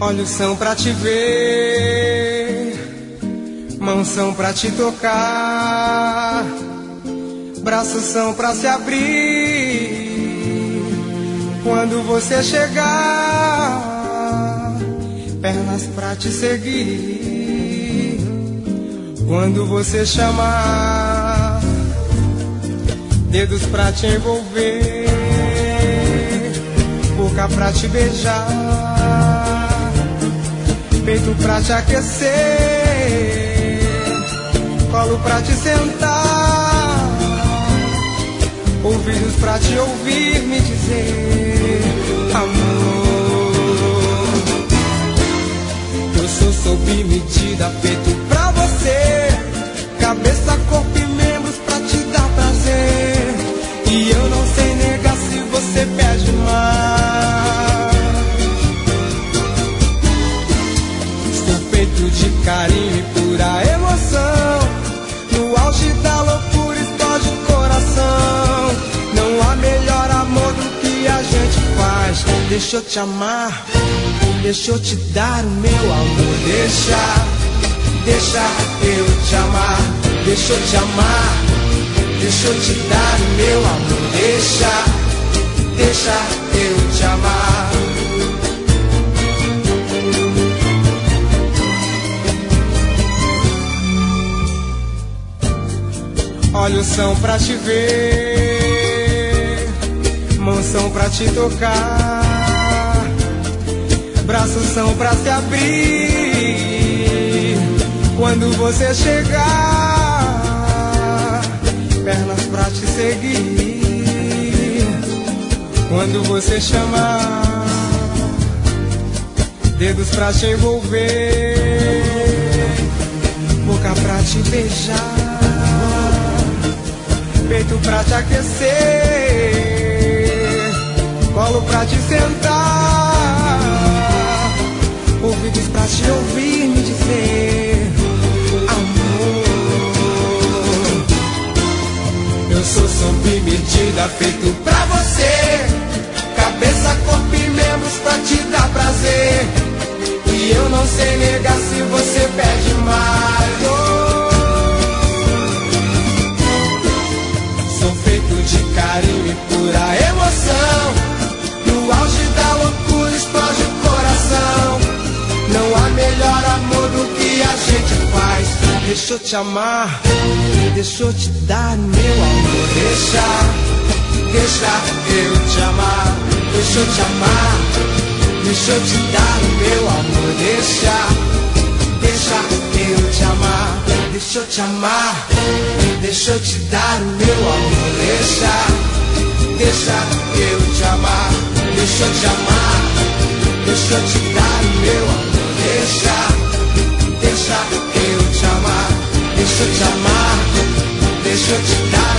Olhos são pra te ver, mãos são pra te tocar, braços são pra se abrir quando você chegar, pernas pra te seguir quando você chamar, dedos pra te envolver, boca pra te beijar, peito pra te aquecer, colo pra te sentar, ouvidos pra te ouvir me dizer amor. Eu sou sob medida, feito pra você, cabeça, corpo e membros pra te dar prazer, e eu não sei negar se você pede mais. De carinho e pura emoção, no auge da loucura explode o coração. Não há melhor amor do que a gente faz. Deixa eu te amar, deixa eu te dar o meu amor. Deixa eu te amar, deixa eu te amar, deixa eu te dar o meu amor. Deixa eu te amar. Olhos são pra te ver, mãos são pra te tocar, braços são pra se abrir quando você chegar, pernas pra te seguir quando você chamar, dedos pra te envolver, boca pra te beijar, peito pra te aquecer, colo pra te sentar, ouvidos pra te ouvir me dizer amor. Eu sou sob medida, feito pra você, cabeça, corpo e membros pra te dar prazer, e eu não sei negar se você pede mais. De carinho e pura emoção, no auge da loucura explode o coração. Não há melhor amor do que a gente faz. Deixa eu te amar, deixa eu te dar meu amor. Deixa eu te amar, deixa eu te amar, deixa eu te dar o meu amor. Deixa eu te amar, deixa eu te amar, deixa eu te dar o meu amor. Deixa eu te amar, deixa eu te amar, deixa eu te dar o meu amor. Deixa eu te amar, deixa eu te amar, deixa eu te dar